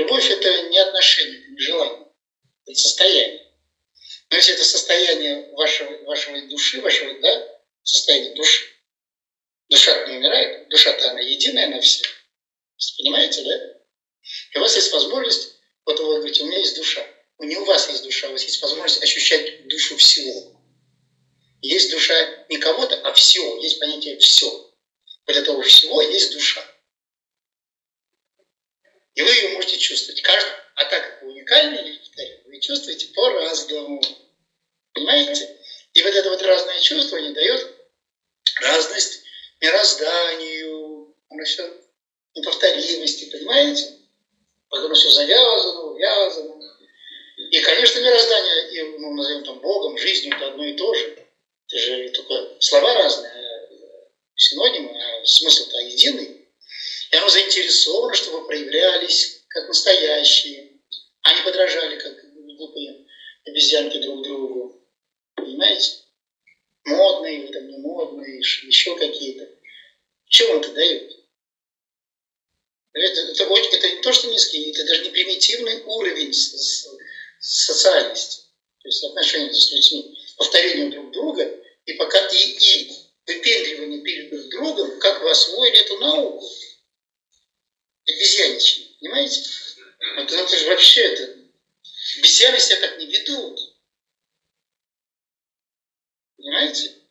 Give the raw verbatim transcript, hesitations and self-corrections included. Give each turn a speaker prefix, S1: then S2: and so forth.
S1: Любовь – это не отношение, это не желание, это состояние. Но если это состояние вашего, вашего души, вашего, да, состояние души, душа не умирает, душа-то она единая на все. Понимаете, да? И у вас есть возможность, вот вы говорите, у меня есть душа. Не у вас есть душа, у вас есть возможность ощущать душу всего. Есть душа не кого-то, а всего. Есть понятие «все». Вот этого всего есть душа. И вы ее можете чувствовать. Каждый, а так как вы уникальны, вы чувствуете по-разному. Понимаете? И вот это вот разное чувствование дает разность мирозданию, оно все неповторимости, понимаете? Потому все завязано, увязано. И, конечно, мироздание, и, ну, назовем там Богом, жизнью, это одно и то же. Это же только слова разные, а синонимы, а смысл-то единый. И оно заинтересовано, чтобы проявлялись как настоящие, а не подражали, как глупые обезьянки друг другу. Понимаете? Модные, там не модные, еще какие-то. Что вам это дает? Это, это, это не то, что низкий, это даже не примитивный уровень социальности. То есть отношения с людьми, повторение друг друга и, пока, и, и выпендривание перед друг другом, как вы освоили эту науку. Обезьяничьи, понимаете? Это, это же вообще это. Обезьяны себя так не ведут. Понимаете?